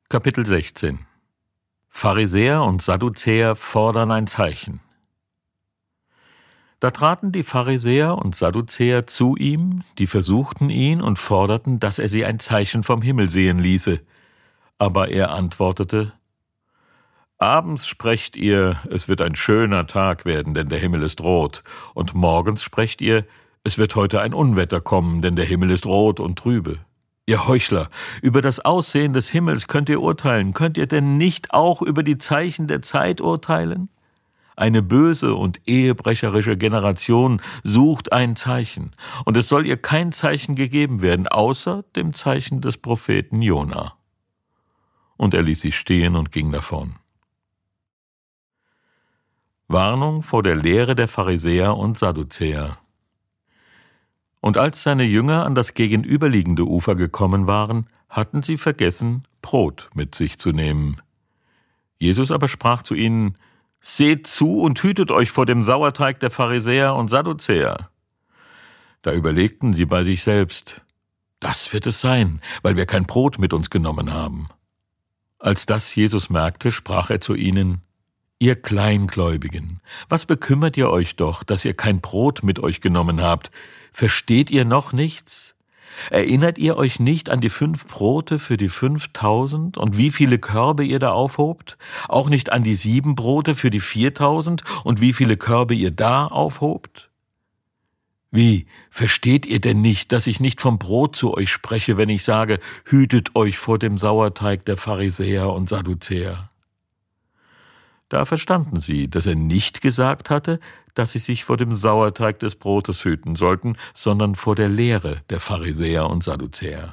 Kapitel 16 Pharisäer und Sadduzäer fordern ein Zeichen. Da traten die Pharisäer und Sadduzäer zu ihm, die versuchten ihn und forderten, dass er sie ein Zeichen vom Himmel sehen ließe. Aber er antwortete: Abends sprecht ihr, es wird ein schöner Tag werden, denn der Himmel ist rot, und morgens sprecht ihr, es wird heute ein Unwetter kommen, denn der Himmel ist rot und trübe. Ihr Heuchler, über das Aussehen des Himmels könnt ihr urteilen, könnt ihr denn nicht auch über die Zeichen der Zeit urteilen? Eine böse und ehebrecherische Generation sucht ein Zeichen, und es soll ihr kein Zeichen gegeben werden, außer dem Zeichen des Propheten Jona. Und er ließ sie stehen und ging davon. Warnung vor der Lehre der Pharisäer und Sadduzäer. Und als seine Jünger an das gegenüberliegende Ufer gekommen waren, hatten sie vergessen, Brot mit sich zu nehmen. Jesus aber sprach zu ihnen: Seht zu und hütet euch vor dem Sauerteig der Pharisäer und Sadduzäer. Da überlegten sie bei sich selbst: Das wird es sein, weil wir kein Brot mit uns genommen haben. Als das Jesus merkte, sprach er zu ihnen: Ihr Kleingläubigen, was bekümmert ihr euch doch, dass ihr kein Brot mit euch genommen habt? Versteht ihr noch nichts? Erinnert ihr euch nicht an die 5 Brote für die 5.000 und wie viele Körbe ihr da aufhobt? Auch nicht an die 7 Brote für die 4.000 und wie viele Körbe ihr da aufhobt? Wie, versteht ihr denn nicht, dass ich nicht vom Brot zu euch spreche, wenn ich sage, hütet euch vor dem Sauerteig der Pharisäer und Sadduzäer? Da verstanden sie, dass er nicht gesagt hatte, dass sie sich vor dem Sauerteig des Brotes hüten sollten, sondern vor der Lehre der Pharisäer und Sadduzäer.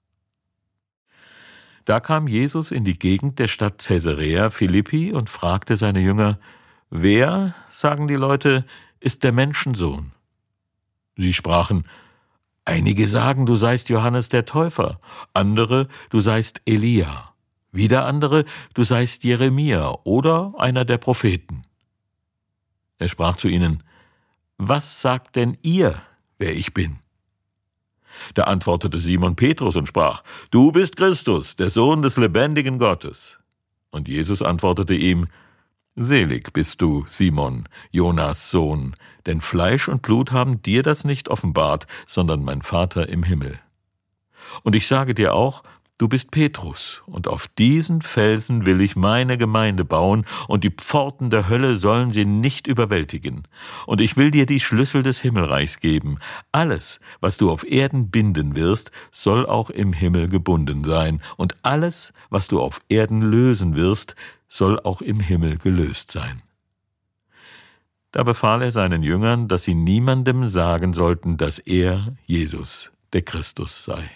Da kam Jesus in die Gegend der Stadt Caesarea Philippi und fragte seine Jünger: Wer, sagen die Leute, ist der Menschensohn? Sie sprachen: Einige sagen, du seist Johannes der Täufer, andere, du seist Elia. Wieder andere, du seist Jeremia oder einer der Propheten. Er sprach zu ihnen: Was sagt denn ihr, wer ich bin? Da antwortete Simon Petrus und sprach: Du bist Christus, der Sohn des lebendigen Gottes. Und Jesus antwortete ihm: Selig bist du, Simon, Jonas Sohn, denn Fleisch und Blut haben dir das nicht offenbart, sondern mein Vater im Himmel. Und ich sage dir auch, du bist Petrus, und auf diesen Felsen will ich meine Gemeinde bauen, und die Pforten der Hölle sollen sie nicht überwältigen. Und ich will dir die Schlüssel des Himmelreichs geben. Alles, was du auf Erden binden wirst, soll auch im Himmel gebunden sein, und alles, was du auf Erden lösen wirst, soll auch im Himmel gelöst sein. Da befahl er seinen Jüngern, dass sie niemandem sagen sollten, dass er, Jesus, der Christus sei.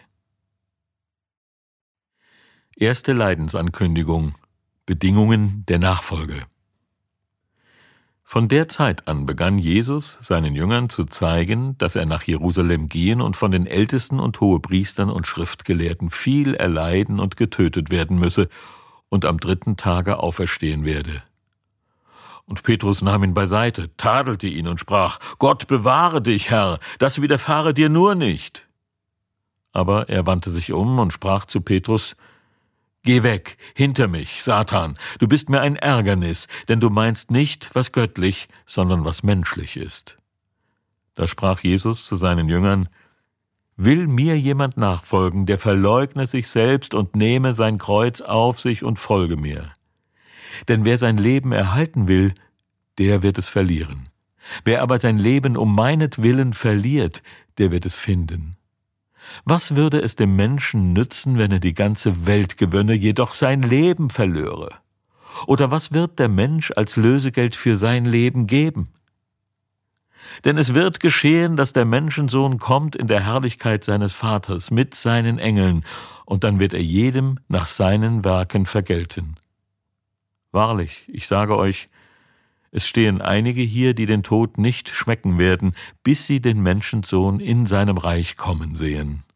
Erste Leidensankündigung: Bedingungen der Nachfolge. Von der Zeit an begann Jesus, seinen Jüngern zu zeigen, dass er nach Jerusalem gehen und von den Ältesten und Hohepriestern und Schriftgelehrten viel erleiden und getötet werden müsse und am 3. Tage auferstehen werde. Und Petrus nahm ihn beiseite, tadelte ihn und sprach: Gott bewahre dich, Herr, das widerfahre dir nur nicht. Aber er wandte sich um und sprach zu Petrus: Geh weg, hinter mich, Satan, du bist mir ein Ärgernis, denn du meinst nicht, was göttlich, sondern was menschlich ist. Da sprach Jesus zu seinen Jüngern: Will mir jemand nachfolgen, der verleugne sich selbst und nehme sein Kreuz auf sich und folge mir. Denn wer sein Leben erhalten will, der wird es verlieren. Wer aber sein Leben um meinetwillen verliert, der wird es finden. Was würde es dem Menschen nützen, wenn er die ganze Welt gewönne, jedoch sein Leben verlöre? Oder was wird der Mensch als Lösegeld für sein Leben geben? Denn es wird geschehen, dass der Menschensohn kommt in der Herrlichkeit seines Vaters mit seinen Engeln, und dann wird er jedem nach seinen Werken vergelten. Wahrlich, ich sage euch, es stehen einige hier, die den Tod nicht schmecken werden, bis sie den Menschensohn in seinem Reich kommen sehen.